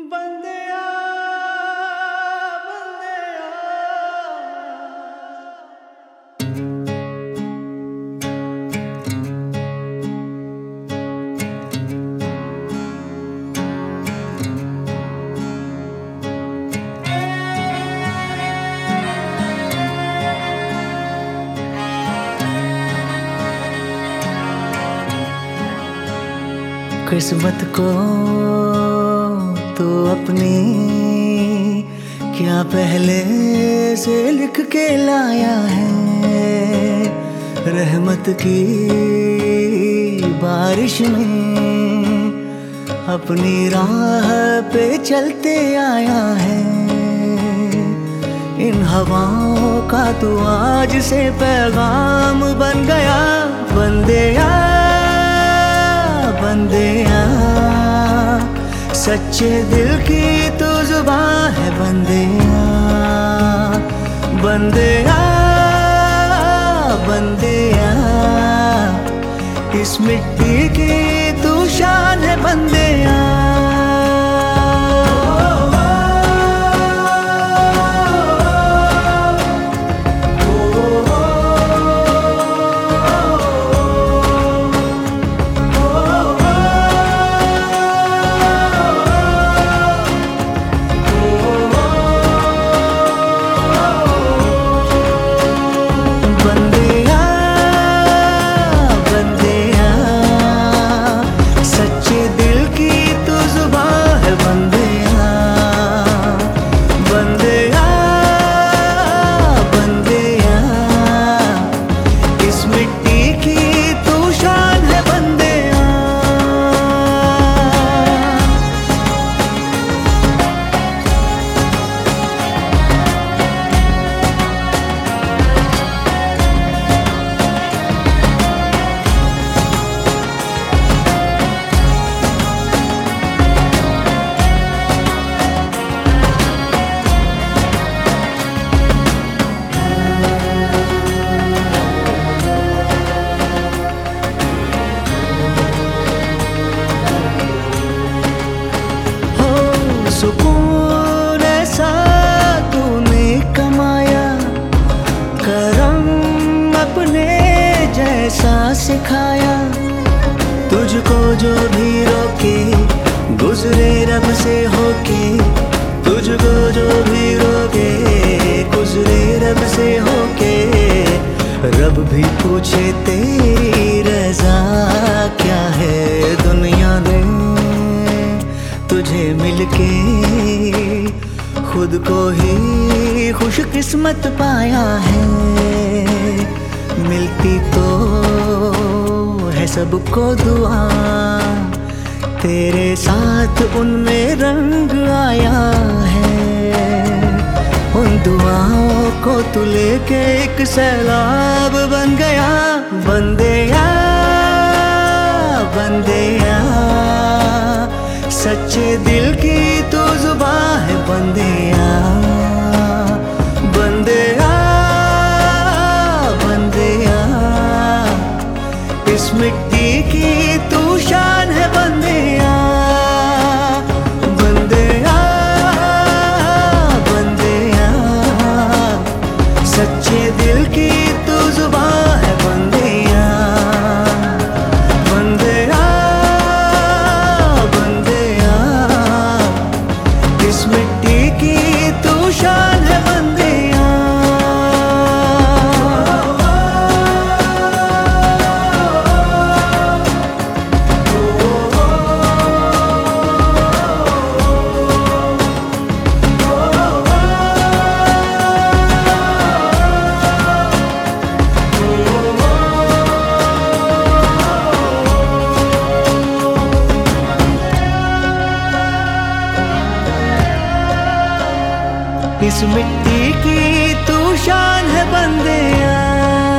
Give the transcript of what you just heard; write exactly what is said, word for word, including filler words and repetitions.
बंदिया बंदिया किस्मत को तो अपनी क्या पहले से लिख के लाया है। रहमत की बारिश में अपनी राह पे चलते आया है। इन हवाओं का तो आज से पैगाम बन गया। बंदिया बंदिया सच्चे दिल की तो जुबान है। बंदिया बंदिया बंदिया इस मिट्टी की तू शान है। बंदिया सुकून ऐसा तूने कमाया, करम अपने जैसा सिखाया। तुझको जो भी रोके गुजरे रब से होके, तुझको जो भी रोके गुजरे रब से होके। रब भी पूछे तेरी रजा क्या है। दुनिया ने तुझे मिलके खुद को ही खुशकिस्मत पाया है। मिलती तो है सबको दुआ, तेरे साथ उनमें रंग आया है। उन दुआओं को तू लेके एक सैलाब बन गया। बंदिया बंदिया सच्चे दिल की तो जुबान है। बंदिया बंदिया बंदिया इस मिट्टी की तू शान है। बंदिया बंदिया बंदिया सच्चे दिल की तू जुबान है। बंदिया बंदिया इस मिट्टी की तू शान है। बंदिया इस मिट्टी की तू शान है। बंदिया